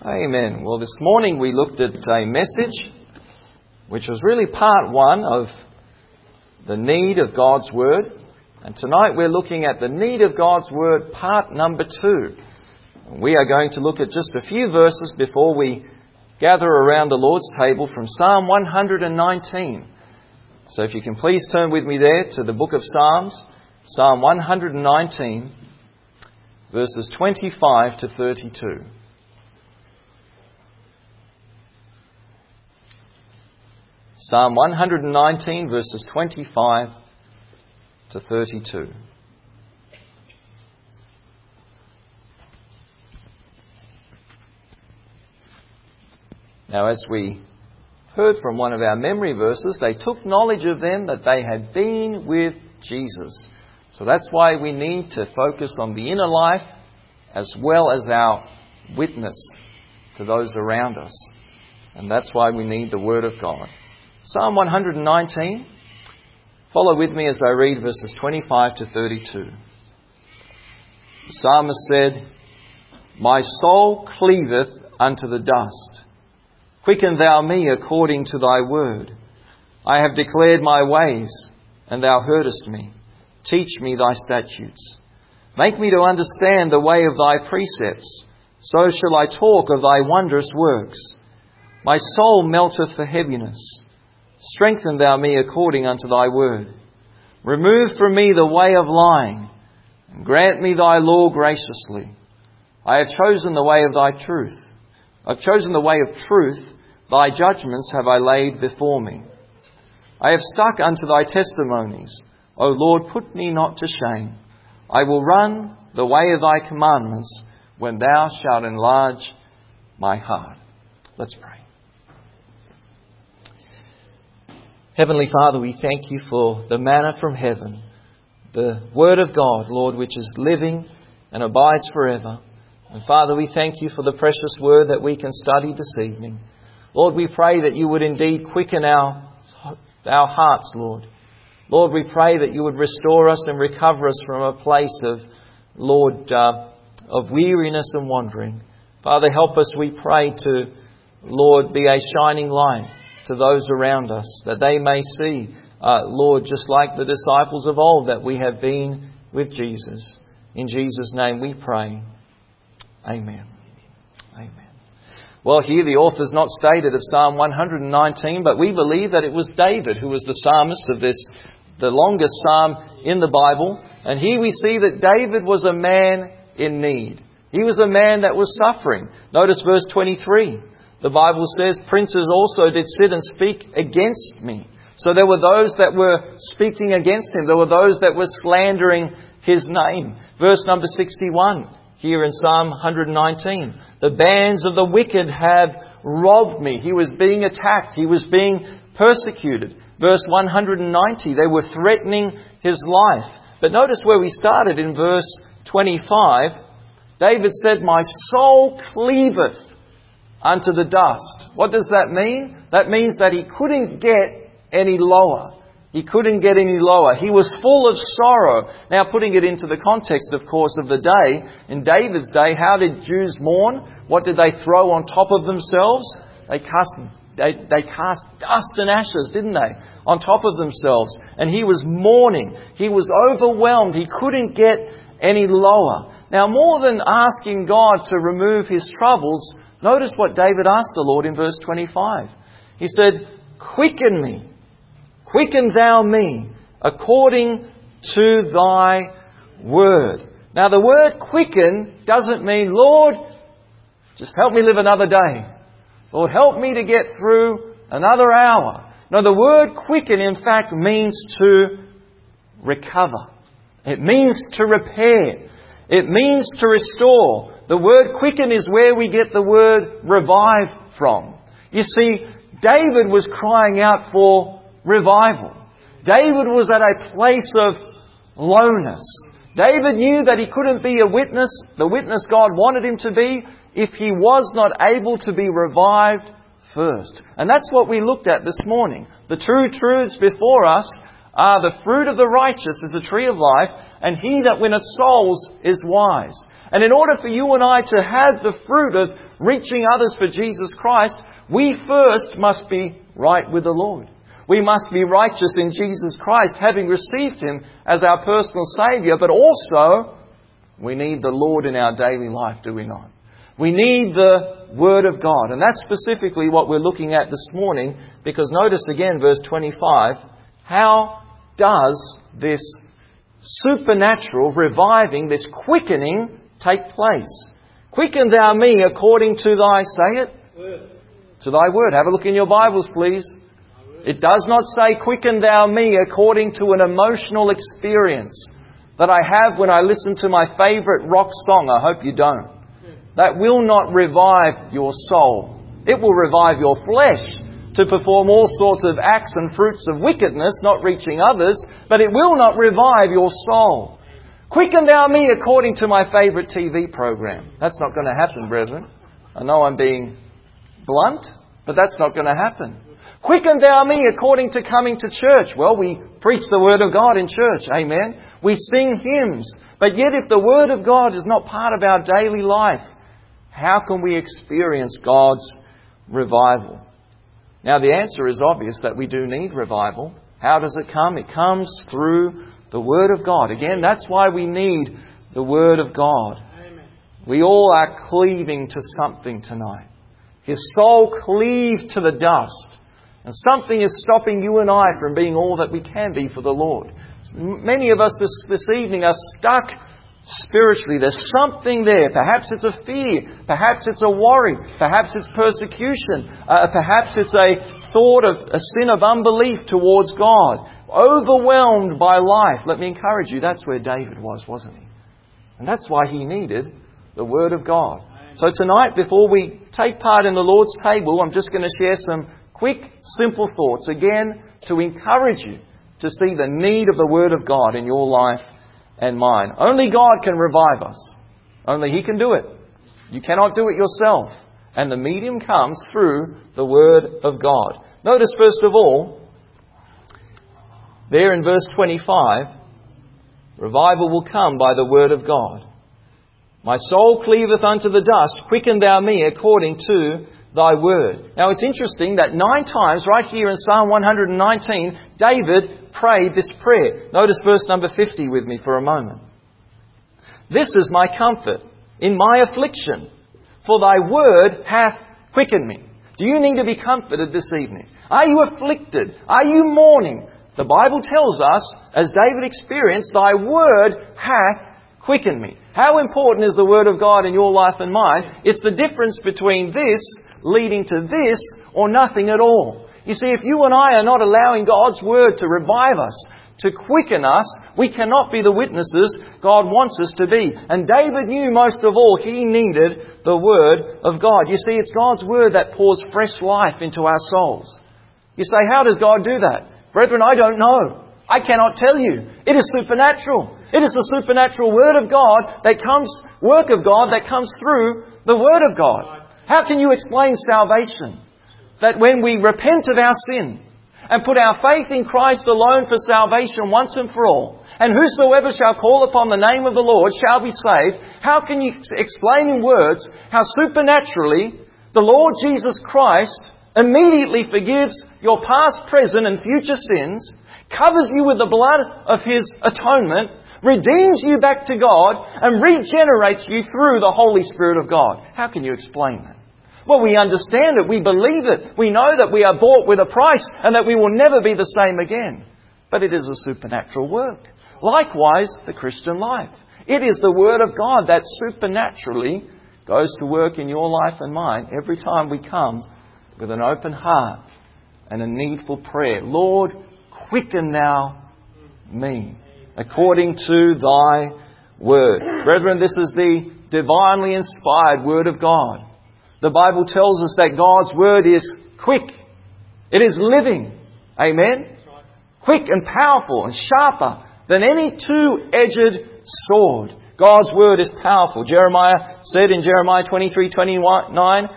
Amen. Well, this morning we looked at a message which was really part one of the need of God's Word. And tonight we're looking at the need of God's Word, part number 2. We are going to look at just a few verses before we gather around the Lord's table from Psalm 119. So if you can please turn with me there to the book of Psalms, Psalm 119, verses 25 to 32. Psalm 119, verses 25 to 32. Now, as we heard from one of our memory verses, they took knowledge of them that they had been with Jesus. So that's why we need to focus on the inner life as well as our witness to those around us. And that's why we need the Word of God. Psalm 119. Follow with me as I read verses 25 to 32. The psalmist said, "My soul cleaveth unto the dust. Quicken thou me according to thy word. I have declared my ways, and thou heardest me. Teach me thy statutes. Make me to understand the way of thy precepts. So shall I talk of thy wondrous works. My soul melteth for heaviness. Strengthen thou me according unto thy word. Remove from me the way of lying, and grant me thy law graciously. I have chosen the way of thy truth. I've chosen the way of truth. Thy judgments have I laid before me. I have stuck unto thy testimonies. O Lord, put me not to shame. I will run the way of thy commandments when thou shalt enlarge my heart." Let's pray. Heavenly Father, we thank you for the manna from heaven, the Word of God, Lord, which is living and abides forever. And Father, we thank you for the precious Word that we can study this evening. Lord, we pray that you would indeed quicken our hearts, Lord. Lord, we pray that you would restore us and recover us from a place of, Lord, of weariness and wandering. Father, help us, we pray, to, Lord, be a shining light to those around us, that they may see, Lord, just like the disciples of old, that we have been with Jesus. In Jesus' name we pray. Amen. Amen. Well, here the author's not stated of Psalm 119, but we believe that it was David who was the psalmist of this, the longest psalm in the Bible. And here we see that David was a man in need. He was a man that was suffering. Notice verse 23. The Bible says, "Princes also did sit and speak against me." So there were those that were speaking against him. There were those that were slandering his name. Verse number 61, here in Psalm 119. "The bands of the wicked have robbed me." He was being attacked. He was being persecuted. Verse 190, they were threatening his life. But notice where we started in verse 25. David said, "My soul cleaveth unto the dust." What does that mean? That means that he couldn't get any lower. He couldn't get any lower. He was full of sorrow. Now, putting it into the context, of course, of the day, in David's day, how did Jews mourn? What did they throw on top of themselves? They cast dust and ashes, didn't they? On top of themselves. And he was mourning. He was overwhelmed. He couldn't get any lower. Now, more than asking God to remove his troubles, notice what David asked the Lord in verse 25. He said, "Quicken me. Quicken thou me according to thy word." Now, the word quicken doesn't mean, "Lord, just help me live another day. Lord, help me to get through another hour." No, the word quicken, in fact, means to recover. It means to repair. It means to restore. The word quicken is where we get the word revive from. You see, David was crying out for revival. David was at a place of lowness. David knew that he couldn't be a witness, the witness God wanted him to be, if he was not able to be revived first. And that's what we looked at this morning. The true truths before us the fruit of the righteous is the tree of life, and he that winneth souls is wise. And in order for you and I to have the fruit of reaching others for Jesus Christ, we first must be right with the Lord. We must be righteous in Jesus Christ, having received Him as our personal Saviour. But also, we need the Lord in our daily life, do we not? We need the Word of God. And that's specifically what we're looking at this morning. Because notice again, verse 25, how does this supernatural reviving, this quickening take place? Quicken thou me according to thy, say it? Word. To thy word. Have a look in your Bibles, please. It does not say, quicken thou me according to an emotional experience that I have when I listen to my favourite rock song. I hope you don't. That will not revive your soul. It will revive your flesh to perform all sorts of acts and fruits of wickedness, not reaching others, but it will not revive your soul. Quicken thou me according to my favourite TV program. That's not going to happen, brethren. I know I'm being blunt, but that's not going to happen. Quicken thou me according to coming to church. Well, we preach the Word of God in church. Amen. We sing hymns. But yet if the Word of God is not part of our daily life, how can we experience God's revival? Now the answer is obvious that we do need revival. How does it come? It comes through the Word of God. Again, that's why we need the Word of God. Amen. We all are cleaving to something tonight. His soul cleaved to the dust. And something is stopping you and I from being all that we can be for the Lord. Many of us this evening are stuck spiritually. There's something there. Perhaps it's a fear. Perhaps it's a worry. Perhaps it's persecution. Perhaps it's a thought of a sin of unbelief towards God. Overwhelmed by life. Let me encourage you, that's where David was, wasn't he? And that's why he needed the Word of God. So tonight, before we take part in the Lord's table, I'm just going to share some quick, simple thoughts, again, to encourage you to see the need of the Word of God in your life and mine. Only God can revive us. Only He can do it. You cannot do it yourself. And the medium comes through the Word of God. Notice, first of all, there in verse 25, revival will come by the Word of God. My soul cleaveth unto the dust, quicken thou me according to thy word. Now it's interesting that 9 times right here in Psalm 119, David prayed this prayer. Notice verse number 50 with me for a moment. This is my comfort in my affliction, for thy word hath quickened me. Do you need to be comforted this evening? Are you afflicted? Are you mourning? The Bible tells us, as David experienced, thy word hath quickened me. How important is the Word of God in your life and mine? It's the difference between this leading to this or nothing at all. You see, if you and I are not allowing God's Word to revive us, to quicken us, we cannot be the witnesses God wants us to be. And David knew most of all he needed the Word of God. You see, it's God's Word that pours fresh life into our souls. You say, how does God do that? Brethren, I don't know. I cannot tell you. It is supernatural. It is the supernatural Word of God work of God that comes through the Word of God. How can you explain salvation? That when we repent of our sin and put our faith in Christ alone for salvation once and for all, and whosoever shall call upon the name of the Lord shall be saved, how can you explain in words how supernaturally the Lord Jesus Christ immediately forgives your past, present and future sins, covers you with the blood of His atonement, redeems you back to God, and regenerates you through the Holy Spirit of God? How can you explain that? Well, we understand it. We believe it. We know that we are bought with a price and that we will never be the same again. But it is a supernatural work. Likewise, the Christian life. It is the Word of God that supernaturally goes to work in your life and mine every time we come with an open heart and a needful prayer. Lord, quicken thou me according to thy word. Brethren, this is the divinely inspired Word of God. The Bible tells us that God's Word is quick. It is living. Amen? Quick and powerful and sharper than any two-edged sword. God's Word is powerful. Jeremiah said in Jeremiah 23:29,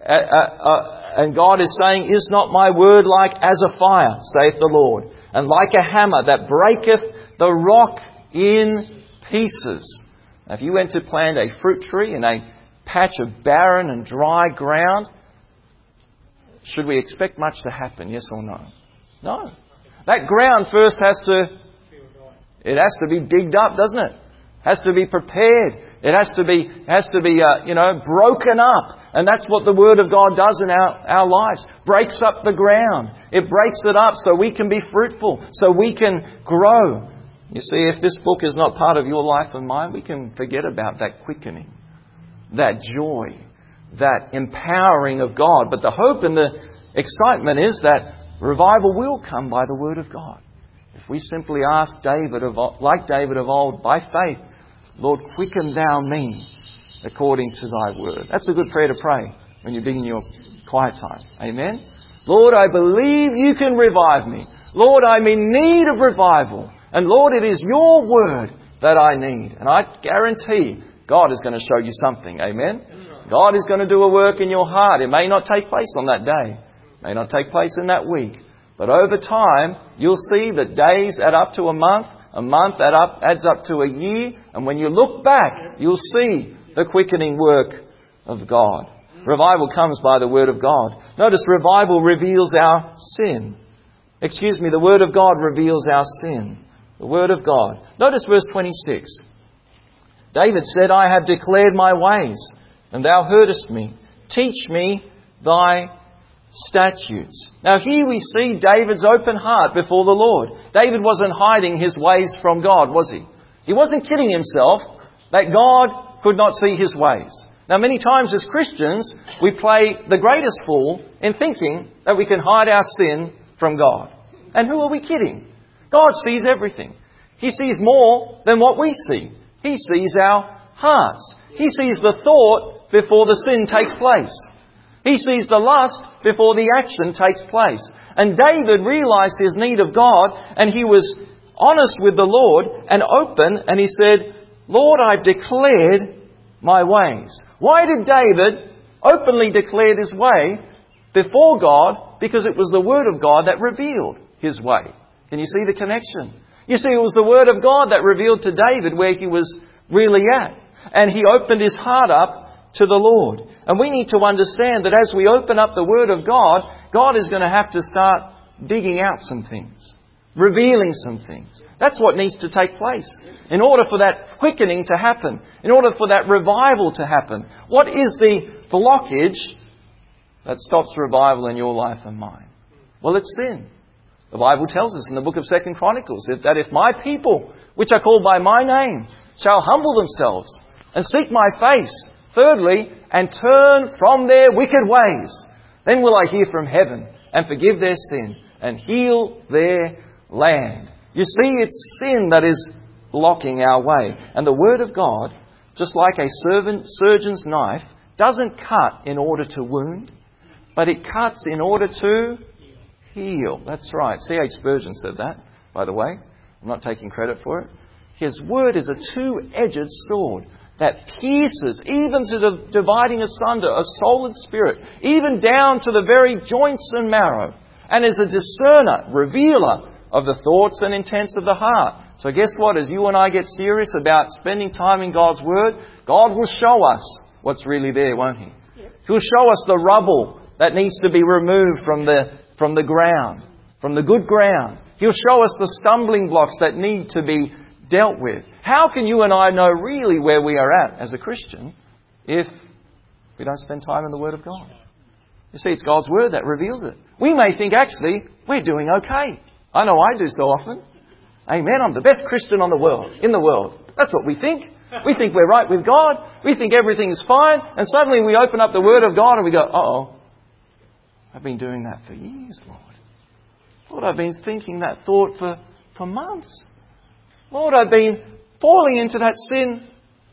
and God is saying, is not my word like as a fire, saith the Lord, and like a hammer that breaketh the rock in pieces? Now, if you went to plant a fruit tree in a patch of barren and dry ground, should we expect much to happen, yes or no? No. That ground first has to be digged up, doesn't it? Has to be prepared. It has to be broken up. And that's what the Word of God does in our lives. Breaks up the ground. It breaks it up so we can be fruitful, so we can grow. You see, if this book is not part of your life and mine, we can forget about that quickening, that joy, that empowering of God. But the hope and the excitement is that revival will come by the Word of God. If we simply ask like David of old, by faith, Lord, quicken thou me according to thy word. That's a good prayer to pray when you begin your quiet time. Amen? Lord, I believe you can revive me. Lord, I'm in need of revival. And Lord, it is your word that I need. And I guarantee God is going to show you something. Amen? God is going to do a work in your heart. It may not take place on that day. It may not take place in that week. But over time, you'll see that days add up to a month adds up to a year, and when you look back, you'll see the quickening work of God. Revival comes by the Word of God. Notice revival reveals our sin. The Word of God reveals our sin. The Word of God. Notice verse 26. David said, I have declared my ways, and thou heardest me. Teach me thy statutes. Now here we see David's open heart before the Lord. David wasn't hiding his ways from God, was he? He wasn't kidding himself that God could not see his ways. Now many times as Christians, we play the greatest fool in thinking that we can hide our sin from God. And who are we kidding? God sees everything. He sees more than what we see. He sees our hearts. He sees the thought before the sin takes place. He sees the lust before the action takes place. And David realized his need of God, and he was honest with the Lord and open, and he said, Lord, I've declared my ways. Why did David openly declare his way before God? Because it was the Word of God that revealed his way. Can you see the connection? You see, it was the Word of God that revealed to David where he was really at. And he opened his heart up to the Lord. And we need to understand that as we open up the Word of God, God is going to have to start digging out some things, revealing some things. That's what needs to take place in order for that quickening to happen, in order for that revival to happen. What is the blockage that stops revival in your life and mine? Well, it's sin. The Bible tells us in the book of 2 Chronicles that if my people, which are called by my name, shall humble themselves and seek my face, thirdly, and turn from their wicked ways, then will I hear from heaven and forgive their sin and heal their land. You see, it's sin that is blocking our way. And the Word of God, just like a surgeon's knife, doesn't cut in order to wound, but it cuts in order to heal. That's right. C.H. Spurgeon said that, by the way. I'm not taking credit for it. His Word is a two-edged sword that pierces even to the dividing asunder of soul and spirit, even down to the very joints and marrow, and is a discerner, revealer of the thoughts and intents of the heart. So guess what? As you and I get serious about spending time in God's Word, God will show us what's really there, won't He? He'll show us the rubble that needs to be removed from the ground, from the good ground. He'll show us the stumbling blocks that need to be dealt with. How can you and I know really where we are at as a Christian if we don't spend time in the Word of God? You see, it's God's Word that reveals it. We may think, actually, we're doing okay. I know I do so often. Amen. I'm the best Christian in the world. That's what we think. We think we're right with God. We think everything's fine. And suddenly we open up the Word of God and we go, uh-oh, I've been doing that for years, Lord. Lord, I've been thinking that thought for months. Lord, I've been falling into that sin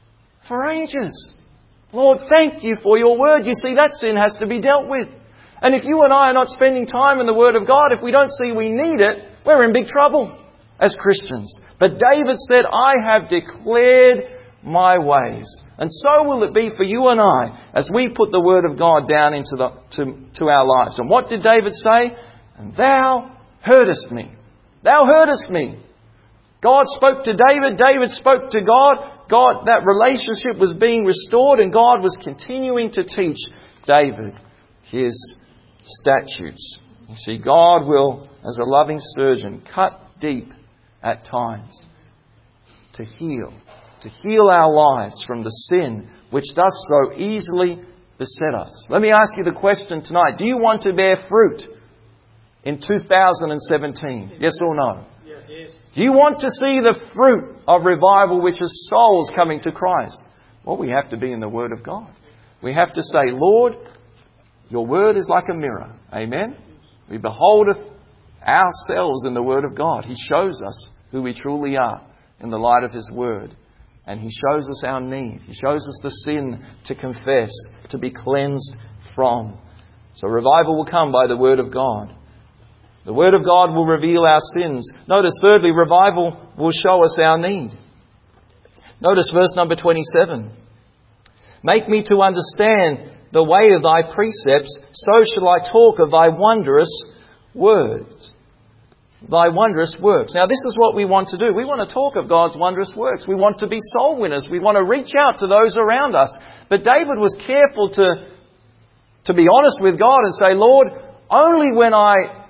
for ages. Lord, thank you for your Word. You see, that sin has to be dealt with. And if you and I are not spending time in the Word of God, if we don't see we need it, we're in big trouble as Christians. But David said, I have declared my ways. And so will it be for you and I as we put the Word of God down into to our lives. And what did David say? And thou heardest me. Thou heardest me. God spoke to David. David spoke to God. God, that relationship was being restored, and God was continuing to teach David His statutes. You see, God will, as a loving surgeon, cut deep at times to heal our lives from the sin which does so easily beset us. Let me ask you the question tonight. Do you want to bear fruit in 2017? Yes or no? Yes. Do you want to see the fruit of revival, which is souls coming to Christ? Well, we have to be in the Word of God. We have to say, Lord, Your Word is like a mirror. Amen? We behold ourselves in the Word of God. He shows us who we truly are in the light of His Word. And He shows us our need. He shows us the sin to confess, to be cleansed from. So revival will come by the Word of God. The Word of God will reveal our sins. Notice, thirdly, revival will show us our need. Notice verse number 27. Make me to understand the way of Thy precepts, so shall I talk of Thy wondrous words. Thy wondrous works. Now, this is what we want to do. We want to talk of God's wondrous works. We want to be soul winners. We want to reach out to those around us. But David was careful to be honest with God and say, Lord, only when I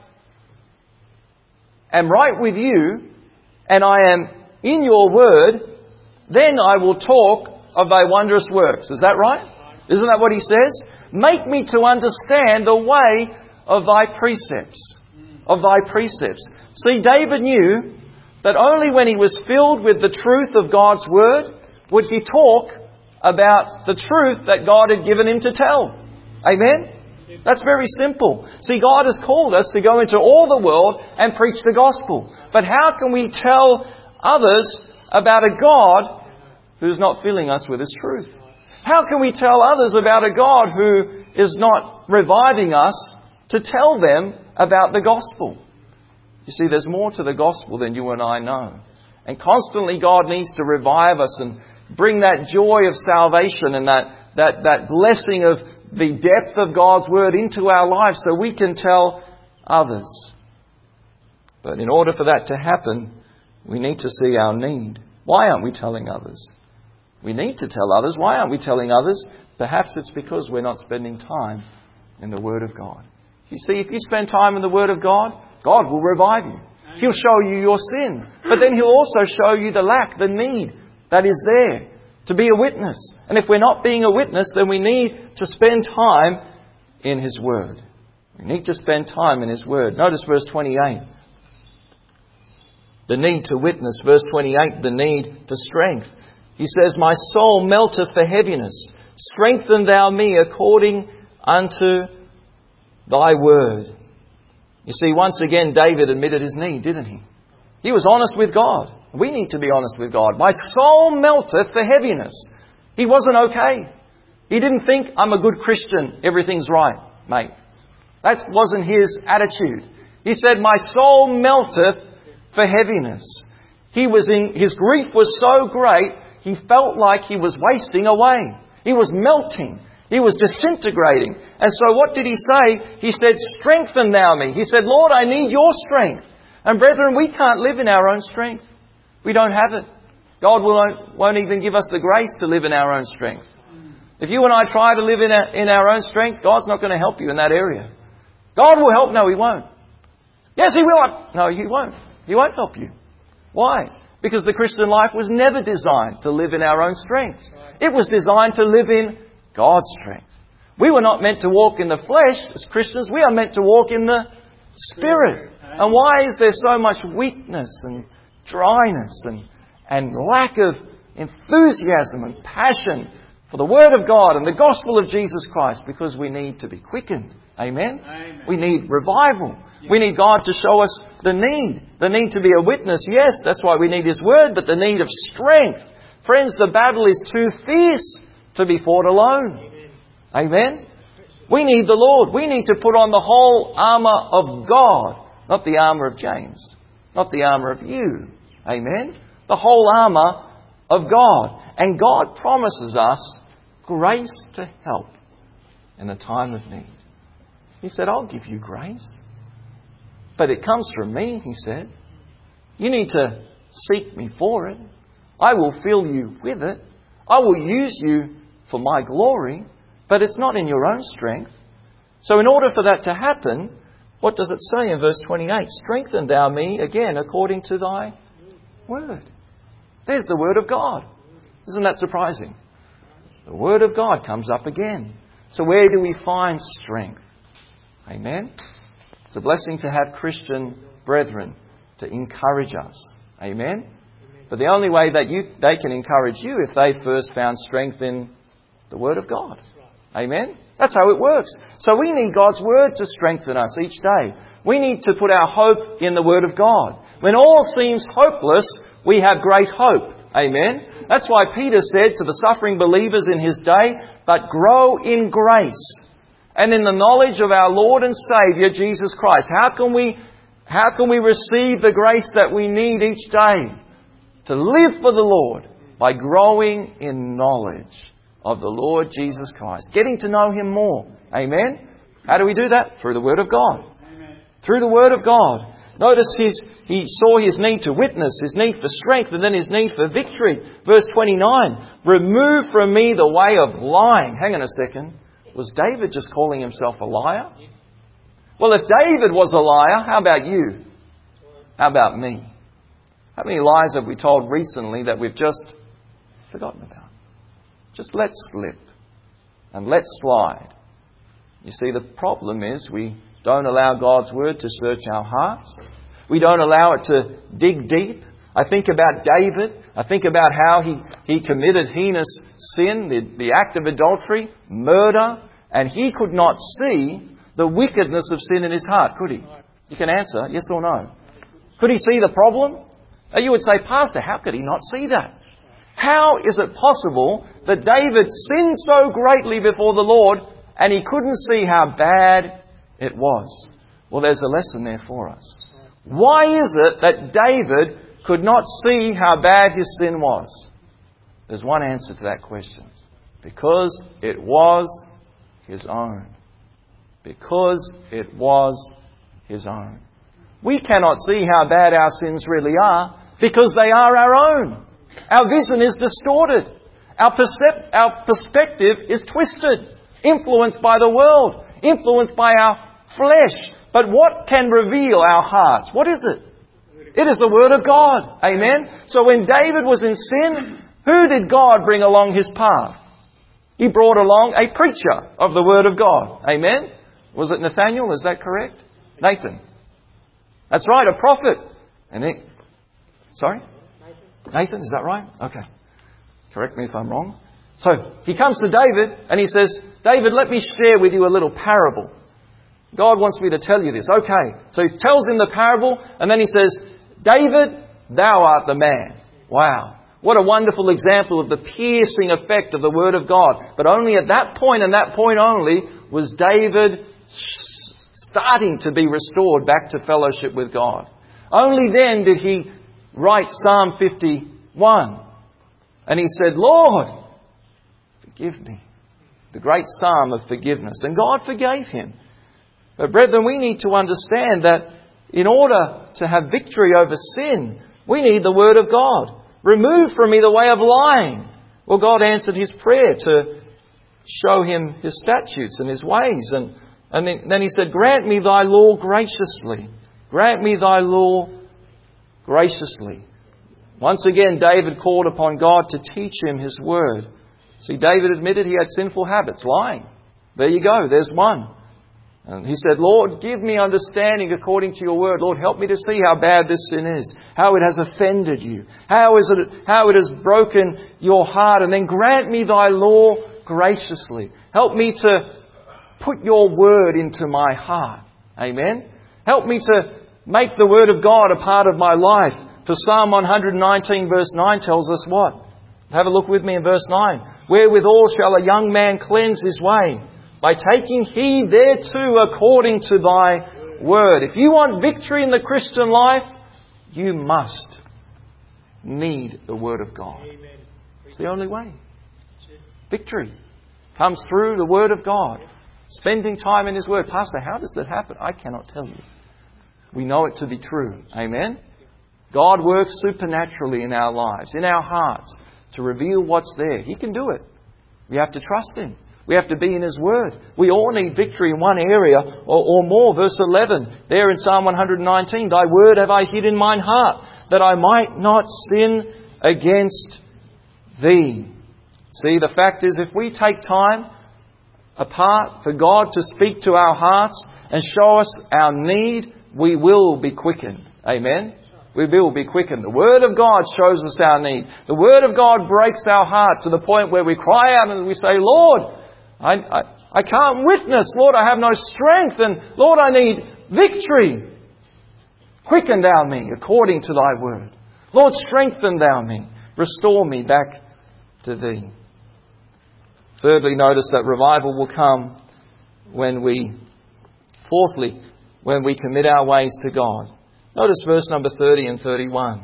am right with You and I am in Your Word, then I will talk of Thy wondrous works. Is that right? Isn't that what he says? Make me to understand the way of Thy precepts. Of Thy precepts. See, David knew that only when he was filled with the truth of God's Word would he talk about the truth that God had given him to tell. Amen? That's very simple. See, God has called us to go into all the world and preach the gospel. But how can we tell others about a God who's not filling us with His truth? How can we tell others about a God who is not reviving us to tell them about the gospel? You see, there's more to the gospel than you and I know. And constantly God needs to revive us and bring that joy of salvation and that blessing of the depth of God's Word into our lives so we can tell others. But in order for that to happen, we need to see our need. Why aren't we telling others? We need to tell others. Why aren't we telling others? Perhaps it's because we're not spending time in the Word of God. You see, if you spend time in the Word of God, God will revive you. He'll show you your sin. But then He'll also show you the lack, the need that is there to be a witness. And if we're not being a witness, then we need to spend time in His Word. We need to spend time in His Word. Notice verse 28. The need to witness. Verse 28, the need for strength. He says, My soul melteth for heaviness. Strengthen Thou me according unto Thy word. You see, once again, David admitted his need, didn't he? He was honest with God. We need to be honest with God. My soul melteth for heaviness. He wasn't okay. He didn't think, I'm a good Christian, everything's right, mate. That wasn't his attitude. He said, my soul melteth for heaviness. His grief was so great, he felt like he was wasting away. He was melting. He was disintegrating. And so what did he say? He said, strengthen Thou me. He said, Lord, I need Your strength. And brethren, we can't live in our own strength. We don't have it. God won't even give us the grace to live in our own strength. If you and I try to live in our own strength, God's not going to help you in that area. God will help. No, He won't. Yes, He will. No, He won't. He won't help you. Why? Because the Christian life was never designed to live in our own strength. It was designed to live in God's strength. We were not meant to walk in the flesh as Christians. We are meant to walk in the Spirit. And why is there so much weakness and dryness and lack of enthusiasm and passion for the Word of God and the gospel of Jesus Christ? Because we need to be quickened. Amen? Amen. We need revival. Yes. We need God to show us the need to be a witness. Yes, that's why we need His Word, but the need of strength. Friends, the battle is too fierce to be fought alone. Amen? We need the Lord. We need to put on the whole armour of God, not the armour of James, not the armour of you. Amen? The whole armour of God. And God promises us grace to help in a time of need. He said, I'll give you grace. But it comes from me, He said. You need to seek me for it. I will fill you with it. I will use you for my glory, but it's not in your own strength. So in order for that to happen, what does it say in verse 28? Strengthen thou me again according to thy word. There's the word of God. Isn't that surprising? The word of God comes up again. So where do we find strength? Amen? It's a blessing to have Christian brethren to encourage us. Amen? But the only way that they can encourage you if they first found strength in the Word of God. Amen? That's how it works. So we need God's Word to strengthen us each day. We need to put our hope in the Word of God. When all seems hopeless, we have great hope. Amen? That's why Peter said to the suffering believers in his day, but grow in grace and in the knowledge of our Lord and Saviour, Jesus Christ. How can we receive the grace that we need each day? To live for the Lord by growing in knowledge of the Lord Jesus Christ. Getting to know Him more. Amen? How do we do that? Through the Word of God. Amen. Through the Word of God. Notice he saw his need to witness, his need for strength, and then his need for victory. Verse 29. Remove from me the way of lying. Hang on a second. Was David just calling himself a liar? Well, if David was a liar, how about you? How about me? How many lies have we told recently that we've just forgotten about? Just let slip and let slide. You see, the problem is we don't allow God's Word to search our hearts. We don't allow it to dig deep. I think about David. I think about how he committed heinous sin, the act of adultery, murder, and he could not see the wickedness of sin in his heart, could he? You can answer, yes or no. Could he see the problem? You would say, Pastor, how could he not see that? How is it possible that David sinned so greatly before the Lord and he couldn't see how bad it was? Well, there's a lesson there for us. Why is it that David could not see how bad his sin was? There's one answer to that question. Because it was his own. Because it was his own. We cannot see how bad our sins really are because they are our own. Our vision is distorted. Our perspective is twisted, influenced by the world, influenced by our flesh. But what can reveal our hearts? What is it? It is the Word of God. Amen? So when David was in sin, who did God bring along his path? He brought along a preacher of the Word of God. Amen? Was it Nathaniel? Is that correct? Nathan. That's right, a prophet. And sorry? Nathan, is that right? Okay. Correct me if I'm wrong. So, he comes to David and he says, David, let me share with you a little parable. God wants me to tell you this. Okay. So he tells him the parable and then he says, David, thou art the man. Wow. What a wonderful example of the piercing effect of the Word of God. But only at that point and that point only was David starting to be restored back to fellowship with God. Only then did he write Psalm 51. And he said, Lord, forgive me. The great psalm of forgiveness. And God forgave him. But brethren, we need to understand that in order to have victory over sin, we need the Word of God. Remove from me the way of lying. Well, God answered his prayer to show him His statutes and His ways. And then He said, grant me thy law graciously. Grant me thy law graciously. Once again, David called upon God to teach him His Word. See, David admitted he had sinful habits, lying. There you go, there's one. And he said, Lord, give me understanding according to your word. Lord, help me to see how bad this sin is, how it has offended you, how it has broken your heart. And then grant me thy law graciously. Help me to put your word into my heart. Amen. Help me to make the word of God a part of my life. For Psalm 119 verse 9 tells us what? Have a look with me in verse 9. Wherewithal shall a young man cleanse his way? By taking heed thereto according to thy word. If you want victory in the Christian life, you must need the Word of God. It's the only way. Victory comes through the Word of God. Spending time in His Word. Pastor, how does that happen? I cannot tell you. We know it to be true. Amen? God works supernaturally in our lives, in our hearts, to reveal what's there. He can do it. We have to trust Him. We have to be in His Word. We all need victory in one area or more. Verse 11, there in Psalm 119, Thy Word have I hid in mine heart, that I might not sin against Thee. See, the fact is, if we take time apart for God to speak to our hearts and show us our need, we will be quickened. Amen? We will be quickened. The Word of God shows us our need. The Word of God breaks our heart to the point where we cry out and we say, Lord, I can't witness. Lord, I have no strength. And Lord, I need victory. Quicken thou me according to Thy Word. Lord, strengthen thou me. Restore me back to Thee. Thirdly, notice that revival will come fourthly, when we commit our ways to God. Notice verse number 30 and 31.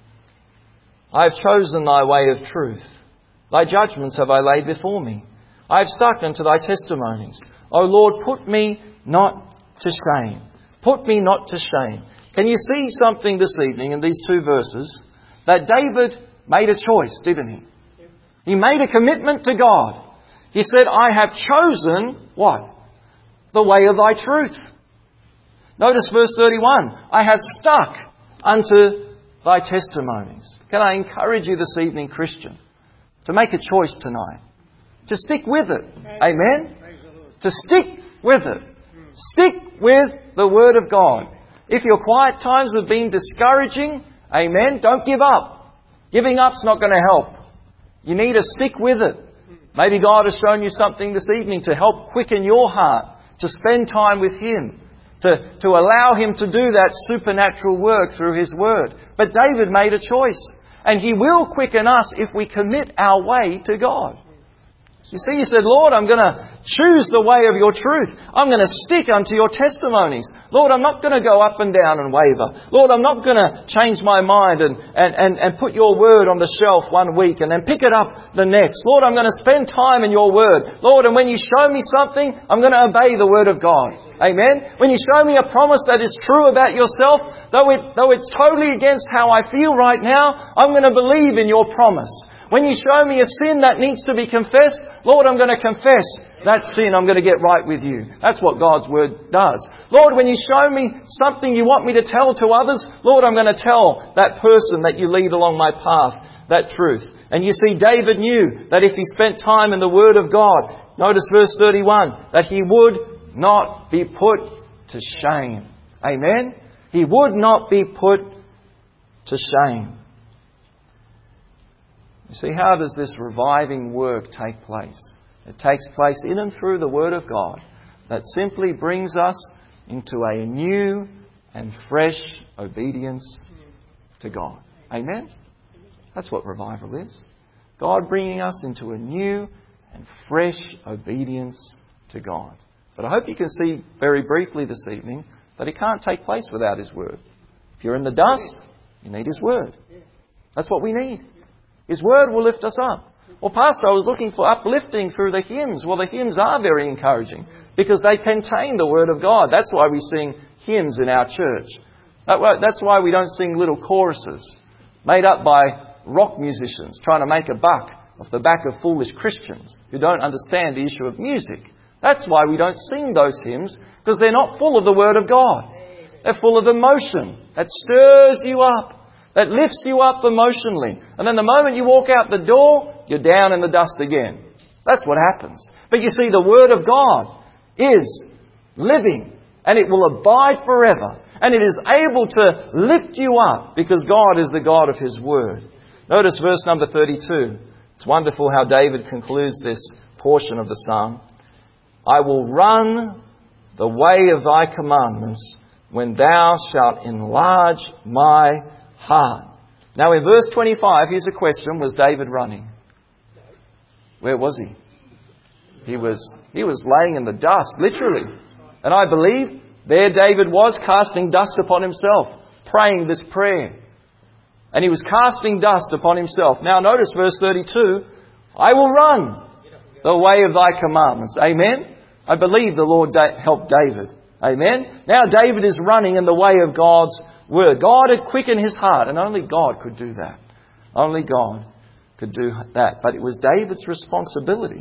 I have chosen Thy way of truth. Thy judgments have I laid before me. I have stuck unto Thy testimonies. O Lord, put me not to shame. Put me not to shame. Can you see something this evening in these two verses? That David made a choice, didn't he? He made a commitment to God. He said, I have chosen, what? The way of Thy truth. Notice verse 31. I have stuck unto Thy testimonies. Can I encourage you this evening, Christian, to make a choice tonight? To stick with it. Amen? To stick with it. Stick with the Word of God. If your quiet times have been discouraging, amen, don't give up. Giving up's not going to help. You need to stick with it. Maybe God has shown you something this evening to help quicken your heart, to spend time with Him, to allow Him to do that supernatural work through His Word. But David made a choice, and He will quicken us if we commit our way to God. You see, he said, Lord, I'm going to choose the way of Your truth. I'm going to stick unto Your testimonies. Lord, I'm not going to go up and down and waver. Lord, I'm not going to change my mind and put Your Word on the shelf one week and then pick it up the next. Lord, I'm going to spend time in Your Word. Lord, and when You show me something, I'm going to obey the Word of God. Amen? When You show me a promise that is true about Yourself, though it's totally against how I feel right now, I'm going to believe in Your promise. When You show me a sin that needs to be confessed, Lord, I'm going to confess that sin. I'm going to get right with You. That's what God's Word does. Lord, when You show me something You want me to tell to others, Lord, I'm going to tell that person that You lead along my path that truth. And you see, David knew that if he spent time in the Word of God, notice verse 31, that he would not be put to shame. Amen? He would not be put to shame. You see, how does this reviving work take place? It takes place in and through the Word of God that simply brings us into a new and fresh obedience to God. Amen? That's what revival is. God bringing us into a new and fresh obedience to God. But I hope you can see very briefly this evening that it can't take place without His Word. If you're in the dust, you need His Word. That's what we need. His Word will lift us up. Well, Pastor, I was looking for uplifting through the hymns. Well, the hymns are very encouraging because they contain the Word of God. That's why we sing hymns in our church. That's why we don't sing little choruses made up by rock musicians trying to make a buck off the back of foolish Christians who don't understand the issue of music. That's why we don't sing those hymns, because they're not full of the Word of God. They're full of emotion that stirs you up, that lifts you up emotionally. And then the moment you walk out the door, you're down in the dust again. That's what happens. But you see, the Word of God is living and it will abide forever. And it is able to lift you up because God is the God of His Word. Notice verse number 32. It's wonderful how David concludes this portion of the psalm. I will run the way of Thy commandments when Thou shalt enlarge my heart. Now in verse 25, here's a question. Was David running? Where was he? He was laying in the dust, literally. And I believe there David was casting dust upon himself, praying this prayer. And he was casting dust upon himself. Now notice verse 32. I will run the way of Thy commandments. Amen? I believe the Lord helped David Amen? Now David is running in the way of God's word. God had quickened his heart, and only God could do that. Only God could do that. But it was David's responsibility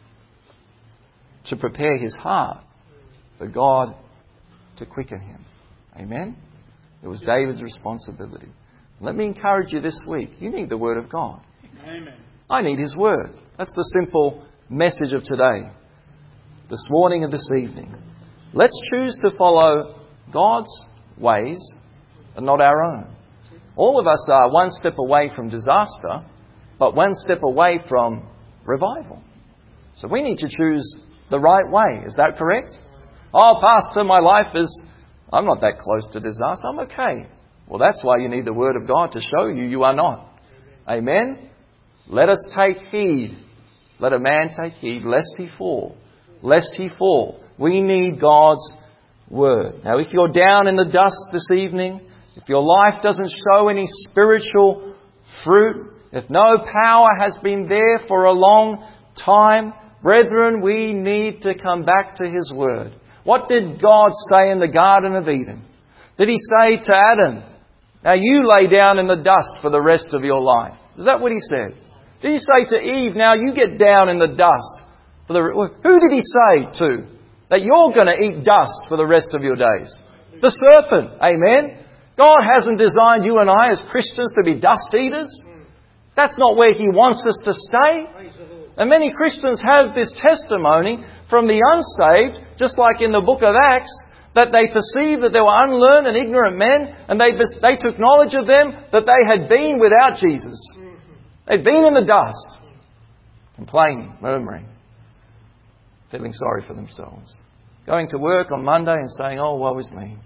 to prepare his heart for God to quicken him. Amen? It was David's responsibility. Let me encourage you this week. You need the Word of God. Amen. I need His Word. That's the simple message of today. This morning and this evening. Let's choose to follow God's ways and not our own. All of us are one step away from disaster, but one step away from revival. So we need to choose the right way. Is that correct? Oh, Pastor, my life is... I'm not that close to disaster. I'm okay. Well, that's why you need the Word of God to show you you are not. Amen? Let us take heed. Let a man take heed lest he fall. Lest he fall. We need God's Word. Now, if you're down in the dust this evening, if your life doesn't show any spiritual fruit, if no power has been there for a long time, brethren, we need to come back to His Word. What did God say in the Garden of Eden? Did He say to Adam, now you lay down in the dust for the rest of your life? Is that what He said? Did He say to Eve, now you get down in the dust? Who did He say to? That you're going to eat dust for the rest of your days? The serpent. Amen? God hasn't designed you and I as Christians to be dust eaters. That's not where He wants us to stay. And many Christians have this testimony from the unsaved, just like in the book of Acts, that they perceived that there were unlearned and ignorant men, and they took knowledge of them that they had been without Jesus. They'd been in the dust, complaining, murmuring, feeling sorry for themselves, going to work on Monday and saying, "Oh, woe is me.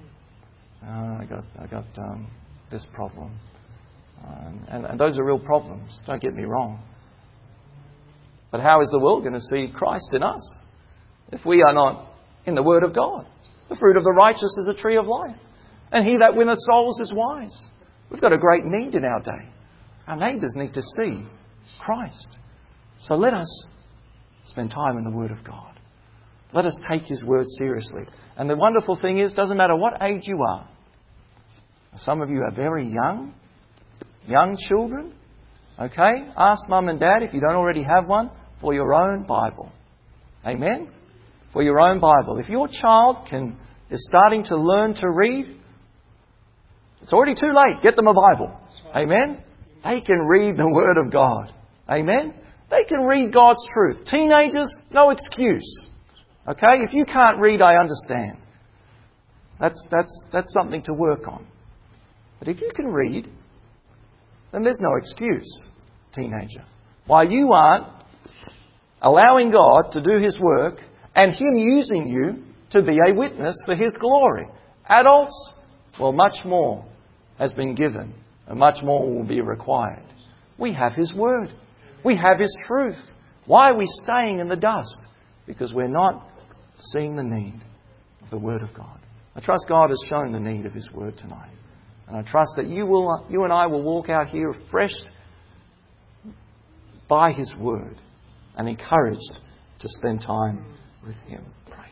I got this problem," and those are real problems. Don't get me wrong. But how is the world going to see Christ in us if we are not in the Word of God? The fruit of the righteous is a tree of life, and he that winneth souls is wise. We've got a great need in our day. Our neighbours need to see Christ. So let us spend time in the Word of God. Let us take His Word seriously. And the wonderful thing is, doesn't matter what age you are. Some of you are very young children. Okay? Ask Mum and Dad, if you don't already have one, for your own Bible. Amen? For your own Bible. If your child is starting to learn to read, it's already too late. Get them a Bible. Amen? They can read the Word of God. Amen? They can read God's truth. Teenagers, no excuse. Okay? If you can't read, I understand. That's something to work on. But if you can read, then there's no excuse, teenager. Why you aren't allowing God to do His work and Him using you to be a witness for His glory. Adults, well, much more has been given and much more will be required. We have His Word. We have His truth. Why are we staying in the dust? Because we're not seeing the need of the Word of God. I trust God has shown the need of His Word tonight. And I trust that you and I will walk out here refreshed by His Word and encouraged to spend time with Him. Pray.